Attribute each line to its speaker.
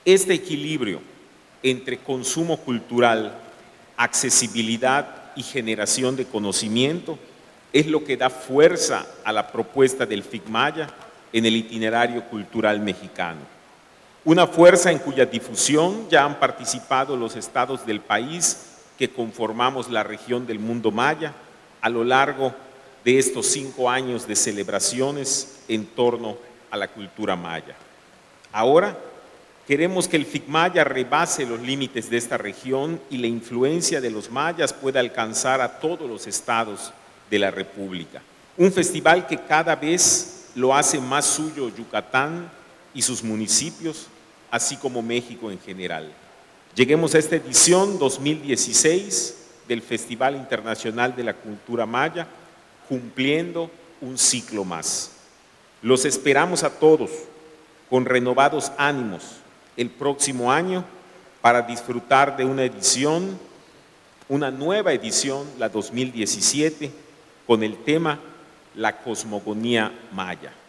Speaker 1: Este equilibrio entre consumo cultural, accesibilidad y generación de conocimiento es lo que da fuerza a la propuesta del FICMAYA en el itinerario cultural mexicano. Una fuerza en cuya difusión ya han participado los estados del país que conformamos la región del mundo maya a lo largo de estos 5 años de celebraciones en torno a la cultura maya. Ahora, queremos que el FICMAYA rebase los límites de esta región y la influencia de los mayas pueda alcanzar a todos los estados de la República. Un festival que cada vez lo hace más suyo Yucatán y sus municipios, así como México en general. Lleguemos a esta edición 2016 del Festival Internacional de la Cultura Maya, cumpliendo un ciclo más. Los esperamos a todos con renovados ánimos el próximo año para disfrutar de una nueva edición, la 2017, con el tema La Cosmogonía Maya.